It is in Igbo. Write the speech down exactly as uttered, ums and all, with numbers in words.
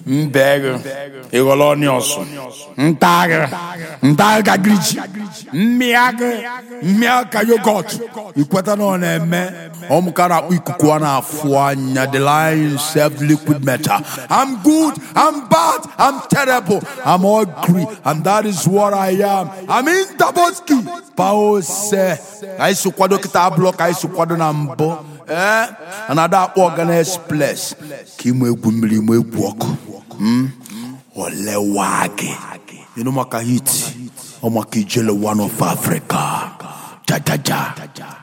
Mbega, Egolonios, Ntaga, Ntaga Glitch, Miaga, Miaka Yogurt, you put on a man, Omkara Wikuana Fuanya, the lion served liquid matter. I'm good, I'm bad, I'm terrible, I'm all green, and that is what I am. I'm in Taboski. Pao say, I sukwado kita block, I sukwado nambo, eh? Another organized place. Kimwe gumili mwe walk. Hmm? Ole wage. You know makahiti. Omakijele one of Africa. Ja ja ja.